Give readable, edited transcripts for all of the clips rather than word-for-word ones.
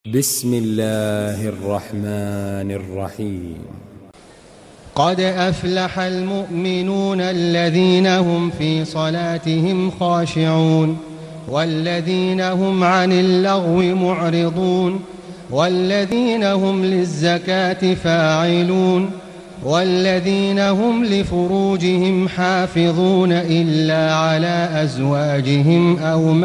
بسم الله الرحمن الرحيم. قد أفلح المؤمنون الذين هم في صلاتهم خاشعون والذين هم عن اللغو معرضون والذين هم للزكاة فاعلون والذين هم لفروجهم حافظون إلا على أزواجهم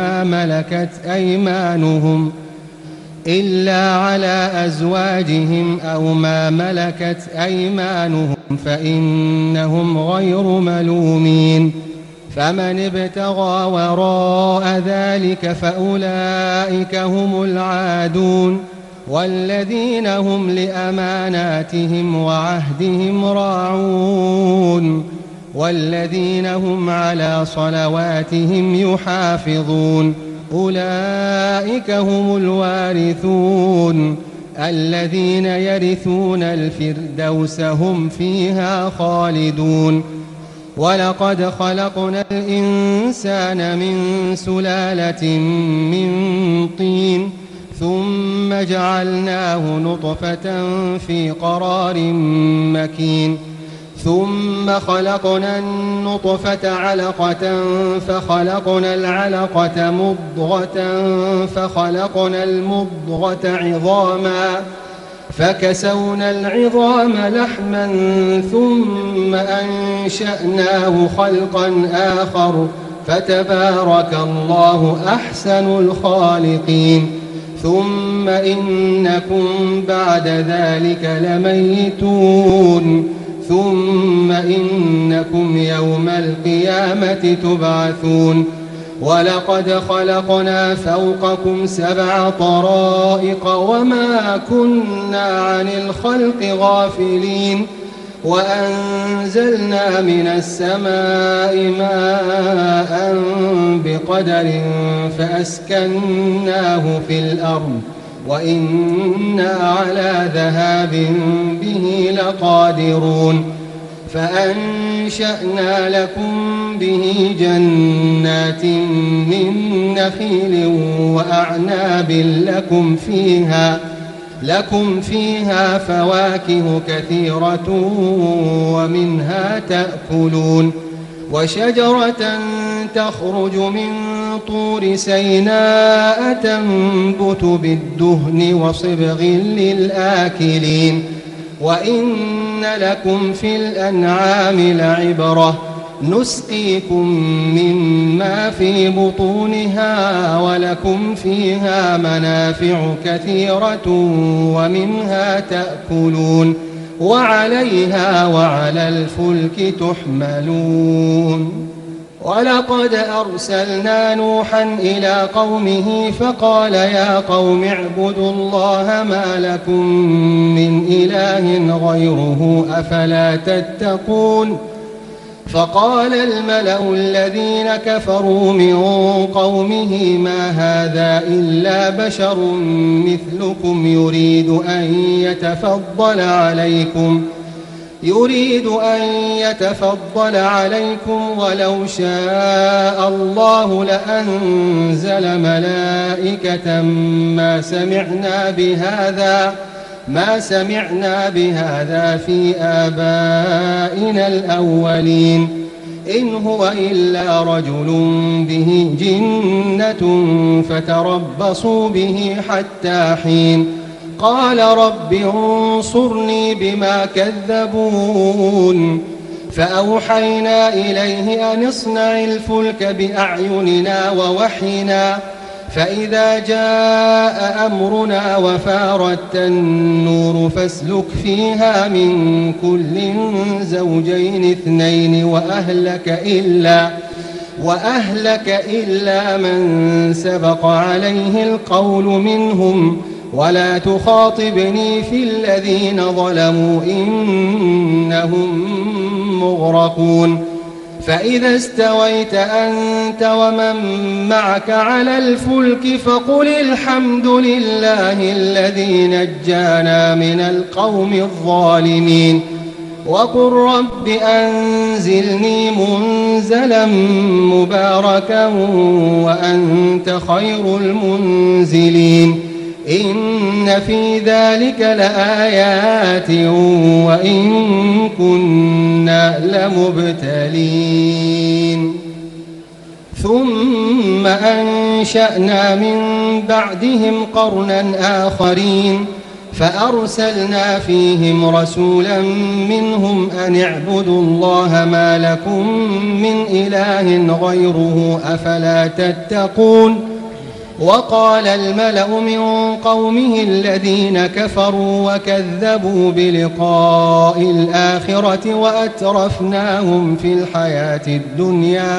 أو ما ملكت أيمانهم فإنهم غير ملومين. فمن ابتغى وراء ذلك فأولئك هم العادون والذين هم لأماناتهم وعهدهم راعون والذين هم على صلواتهم يحافظون. أولئك هم الوارثون الذين يرثون الفردوس هم فيها خالدون. ولقد خلقنا الإنسان من سلالة من طين ثم جعلناه نطفة في قرار مكين ثم خلقنا النطفة علقة فخلقنا العلقة مضغة فخلقنا المضغة عظاما فكسونا العظام لحما ثم أنشأناه خلقا آخر فتبارك الله أحسن الخالقين. ثم إنكم بعد ذلك لميتون ثم إنكم يوم القيامة تبعثون. ولقد خلقنا فوقكم 7 طرائق وما كنا عن الخلق غافلين وأنزلنا من السماء ماء بقدر فأسكناه في الأرض وإنا على ذهاب به لقادرون. فأنشأنا لكم به جنات من نخيل وأعناب لكم فيها فواكه كثيرة ومنها تأكلون. وشجرة تخرج من طور سيناء تنبت بالدهن وصبغ للآكلين. وإن لكم في الأنعام لعبرة نسقيكم مما في بطونها ولكم فيها منافع كثيرة ومنها تأكلون وعليها وعلى الفلك تحملون. ولقد أرسلنا نوحا إلى قومه فقال يا قوم اعبدوا الله ما لكم من إله غيره أفلا تتقون. فقال الملأ الذين كفروا من قومه ما هذا إلا بشر مثلكم يريد أن يتفضل عليكم ولو شاء الله لأنزل ملائكة ما سمعنا بهذا في آبائنا الأولين إن هو إلا رجل به جنة فتربصوا به حتى حين. قال رب انصرني بما كذبون. فأوحينا إليه أن اصنع الفلك بأعيننا ووحينا فإذا جاء أمرنا وفارت النور فاسلك فيها من كل زوجين 2 وأهلك إلا من سبق عليه القول منهم ولا تخاطبني في الذين ظلموا إنهم مغرقون. فإذا استويت أنت ومن معك على الفلك فقل الحمد لله الذي نجانا من القوم الظالمين وقل رب أنزلني منزلا مباركا وأنت خير المنزلين. إن في ذلك لآيات وإن كنا لمبتلين ثم أنشأنا من بعدهم قرنا آخرين فأرسلنا فيهم رسولا منهم أن اعبدوا الله ما لكم من إله غيره أفلا تتقون وقال الملأ من قومه الذين كفروا وكذبوا بلقاء الآخرة وأترفناهم في الحياة الدنيا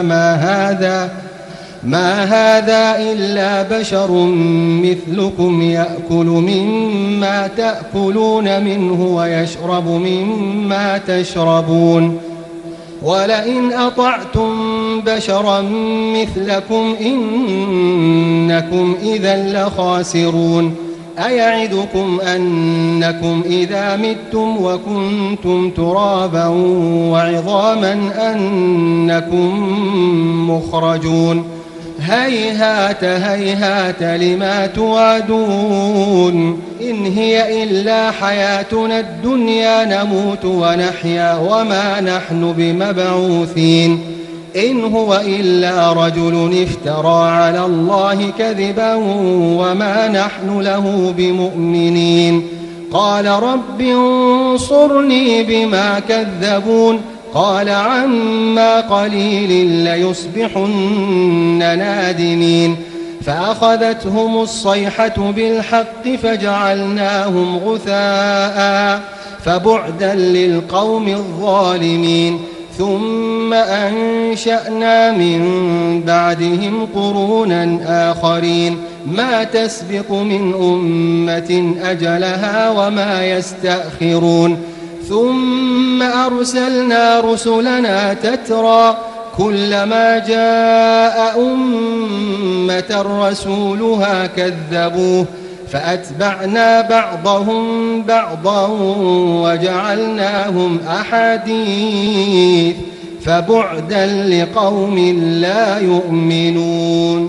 ما هذا إلا بشر مثلكم يأكل مما تأكلون منه ويشرب مما تشربون ولئن أطعتم بشرا مثلكم إنكم إذا لخاسرون أيعدكم أنكم إذا متم وكنتم ترابا وعظاما أنكم مخرجون هيهات هيهات لما توعدون إن هي إلا حياتنا الدنيا نموت ونحيا وما نحن بمبعوثين إن هو إلا رجل افترى على الله كذبا وما نحن له بمؤمنين قال رب انصرني بما كذبون قال عما قليل ليصبحن نادمين فأخذتهم الصيحة بالحق فجعلناهم غثاء فبعدا للقوم الظالمين ثم أنشأنا من بعدهم قرونا آخرين ما تسبق من أمة أجلها وما يستأخرون ثم أرسلنا رسلنا تترى كلما جاء أمة رسولها كذبوه فأتبعنا بعضهم بعضا وجعلناهم أحاديث فبعدا لقوم لا يؤمنون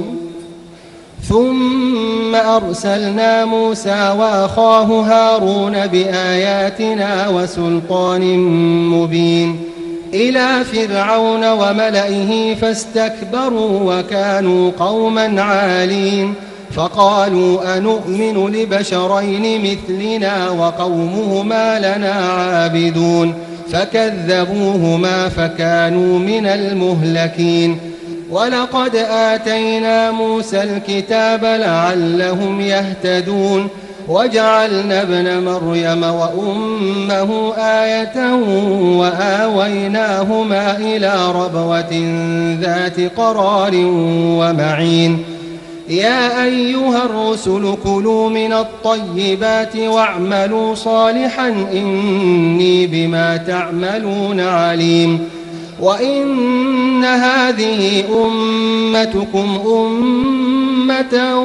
ثم أرسلنا موسى وأخاه هارون بآياتنا وسلطان مبين إلى فرعون وملئه فاستكبروا وكانوا قوما عالين فقالوا أنؤمن لبشرين مثلنا وقومهما لنا عابدون فكذبوهما فكانوا من المهلكين ولقد آتينا موسى الكتاب لعلهم يهتدون وجعلنا ابن مريم وأمه آية وآويناهما إلى ربوة ذات قرار ومعين يا أيها الرسل كلوا من الطيبات واعملوا صالحا إني بما تعملون عليم وإن هذه أمتكم أمة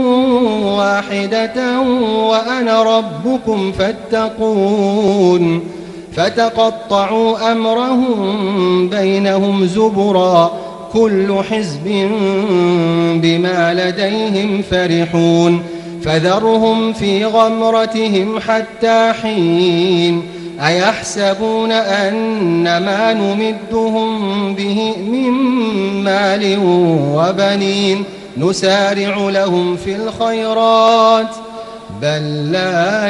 واحدة وأنا ربكم فاتقون فتقطعوا أمرهم بينهم زبرا كل حزب بما لديهم فرحون فذرهم في غمرتهم حتى حين أيحسبون أن ما نمدهم به من مال وبنين نسارع لهم في الخيرات بل لا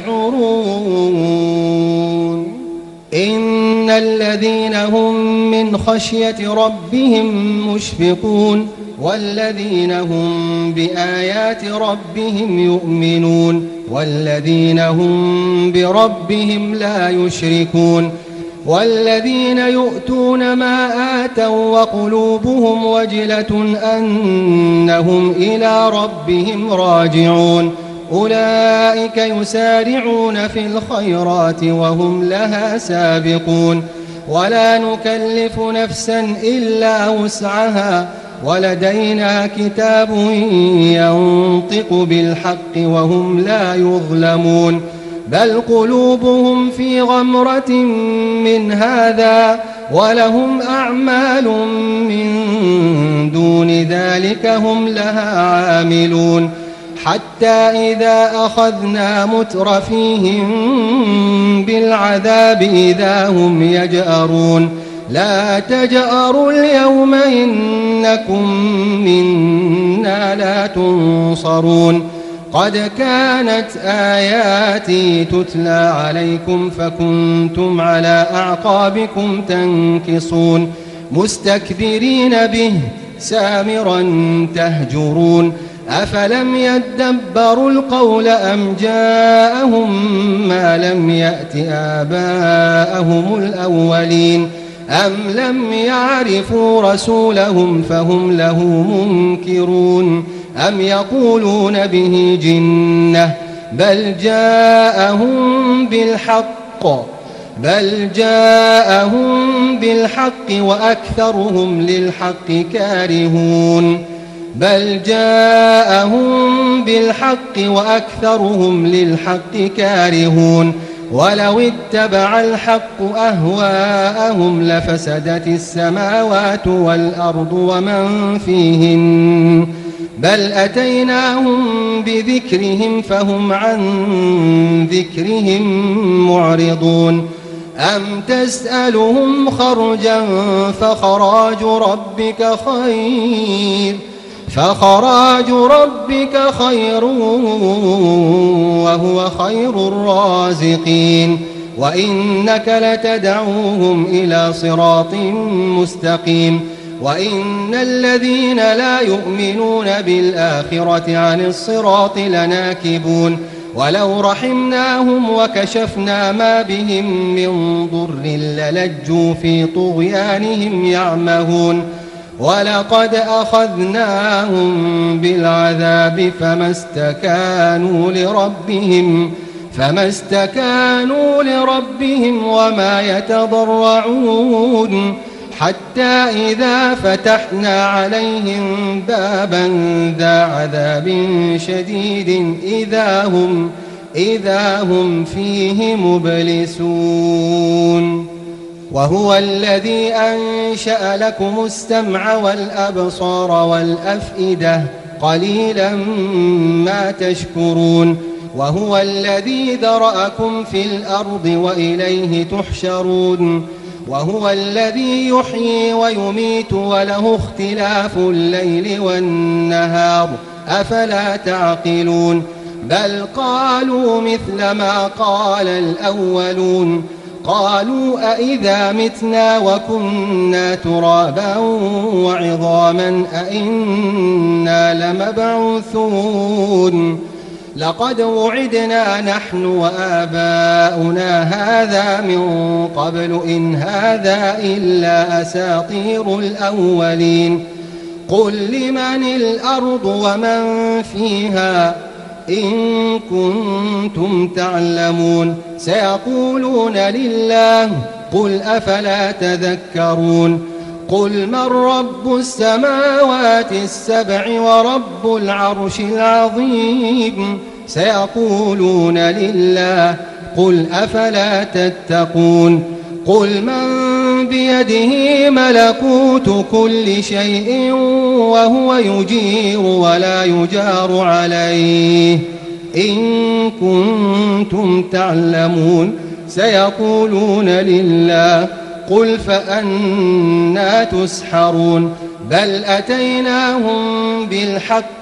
يشعرون إن الذين هم من خشية ربهم مشفقون والذين هم بآيات ربهم يؤمنون والذين هم بربهم لا يشركون والذين يؤتون ما آتوا وقلوبهم وجلة أنهم إلى ربهم راجعون أولئك يسارعون في الخيرات وهم لها سابقون ولا نكلف نفسا إلا وسعها ولدينا كتاب ينطق بالحق وهم لا يظلمون بل قلوبهم في غمرة من هذا ولهم أعمال من دون ذلك هم لها عاملون حتى إذا أخذنا مترفيهم بالعذاب إذا هم يجأرون لا تجأروا اليوم إنكم منا لا تنصرون قد كانت آياتي تتلى عليكم فكنتم على أعقابكم تنكصون مستكبرين به سامرا تهجرون أفلم يدبروا القول أم جاءهم ما لم يأت آباءهم الأولين أم لم يعرفوا رسولهم فهم له منكرون أم يقولون به جنة بل جاءهم بالحق وأكثرهم للحق كارهون ولو اتبع الحق أهواءهم لفسدت السماوات والأرض ومن فيهن بل أتيناهم بذكرهم فهم عن ذكرهم معرضون أم تسألهم خرجا فخراج ربك خير وهو خير الرازقين وإنك لتدعوهم إلى صراط مستقيم وإن الذين لا يؤمنون بالآخرة عن الصراط لناكبون ولو رحمناهم وكشفنا ما بهم من ضر للجوا في طغيانهم يعمهون ولقد أخذناهم بالعذاب فما استكانوا لربهم وما يتضرعون حتى إذا فتحنا عليهم بابا ذا عذاب شديد إذا هم فيه مبلسون وهو الذي أنشأ لكم السمع والأبصار والأفئدة قليلا ما تشكرون وهو الذي ذرأكم في الأرض وإليه تحشرون وهو الذي يحيي ويميت وله اختلاف الليل والنهار أفلا تعقلون بل قالوا مثل ما قال الأولون قالوا أئذا متنا وكنا ترابا وعظاما أئنا لمبعوثون لقد وعدنا نحن وآباؤنا هذا من قبل إن هذا إلا أساطير الأولين قل لمن الأرض ومن فيها إن كنتم تعلمون سيقولون لله قل أفلا تذكرون قل من رب السماوات السبع ورب العرش العظيم سيقولون لله قل أفلا تتقون قل من بيده ملكوت كل شيء وهو يجير ولا يجار عليه إن كنتم تعلمون سيقولون لله قل فأنى تسحرون بل أتيناهم بالحق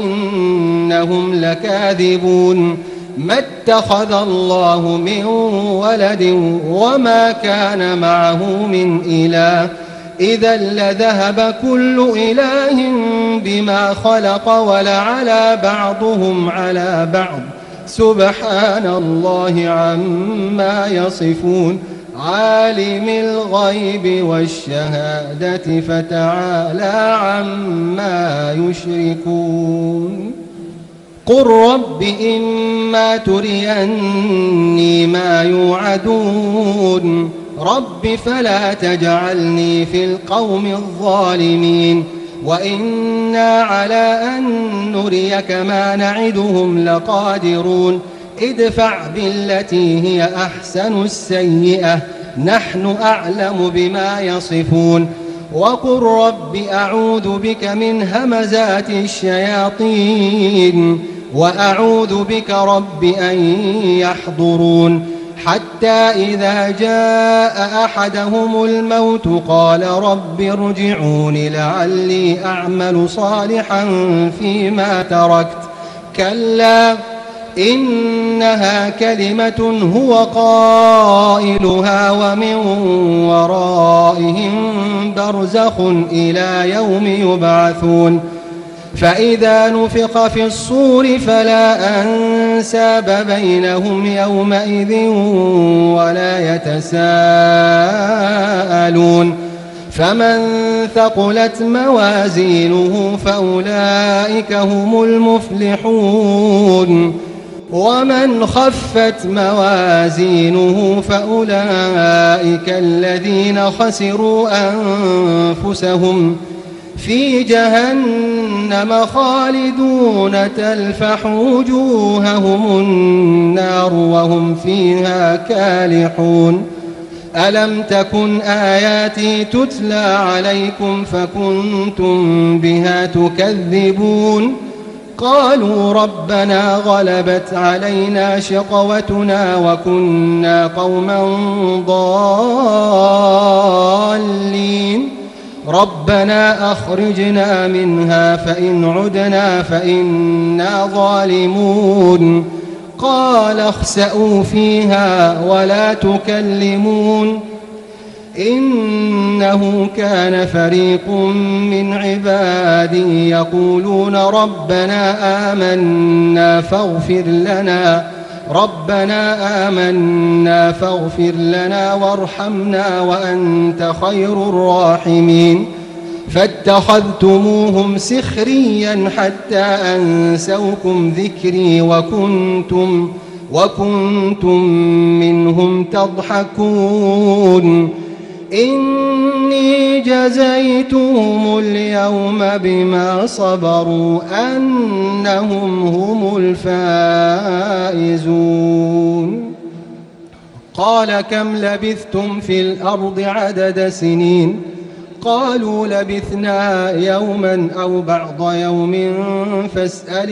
وإنهم لكاذبون ما اتخذ الله من ولد وما كان معه من إله إذا لذهب كل إله بما خلق ولعلى بعضهم على بعض سبحان الله عما يصفون عالم الغيب والشهادة فتعالى عما يشركون قل رب إما تريني ما يوعدون رب فلا تجعلني في القوم الظالمين وإنا على أن نريك ما نعدهم لقادرون ادفع بالتي هي أحسن السيئة نحن أعلم بما يصفون وقل رب أعوذ بك من همزات الشياطين وأعوذ بك رب أن يحضرون حتى إذا جاء أحدهم الموت قال رب ارجعون لعلي أعمل صالحا فيما تركت كلا إنها كلمة هو قائلها ومن ورائهم برزخ إلى يوم يبعثون فإذا نفخ في الصور فلا أنساب بينهم يومئذ ولا يتساءلون فمن ثقلت موازينه فأولئك هم المفلحون ومن خفت موازينه فأولئك الذين خسروا أنفسهم في جهنم خالدون تلفح وجوههم النار وهم فيها كالحون ألم تكن آياتي تتلى عليكم فكنتم بها تكذبون قالوا ربنا غلبت علينا شقوتنا وكنا قوما ضالين ربنا أخرجنا منها فإن عدنا فإنا ظالمون قال اخسئوا فيها ولا تكلمون إنه كان فريق من عبادي يقولون ربنا آمنا فاغفر لنا وارحمنا وأنت خير الراحمين فاتخذتموهم سخريا حتى أنسوكم ذكري وكنتم منهم تضحكون إني جزيتهم اليوم بما صبروا أنهم هم الفائزون قال كم لبثتم في الأرض عدد سنين قالوا لبثنا يوما أو بعض يوم فاسأل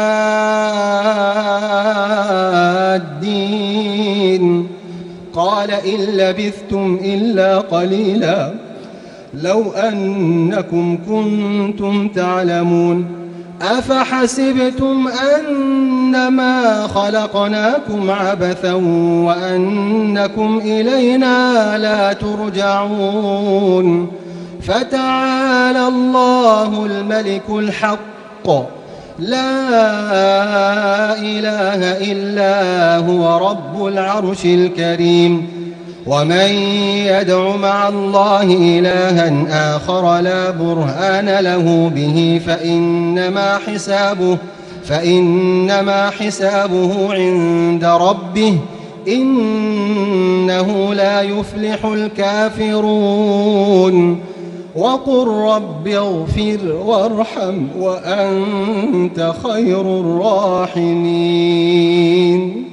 العادين قال إن لبثتم إلا قليلا لو أنكم كنتم تعلمون أفحسبتم أنما خلقناكم عبثا وأنكم إلينا لا ترجعون فتعالى الله الملك الحق لا إله إلا هو رب العرش الكريم ومن يدع مع الله إلها آخر لا برهان له به فإنما حسابه عند ربه إنه لا يفلح الكافرون وقل رب اغفر وارحم وأنت خير الراحمين